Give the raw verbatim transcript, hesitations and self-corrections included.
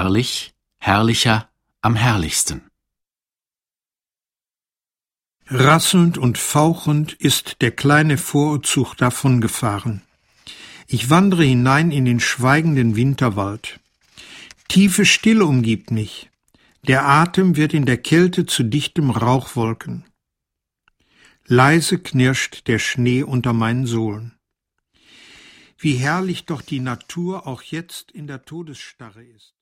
herrlich, herrlicher, am herrlichsten. Rasselnd und fauchend ist der kleine Vorortzug davongefahren. Ich wandere hinein in den schweigenden Winterwald. Tiefe Stille umgibt mich. Der Atem wird in der Kälte zu dichtem Rauchwolken. Leise knirscht der Schnee unter meinen Sohlen. Wie herrlich doch die Natur auch jetzt in der Todesstarre ist.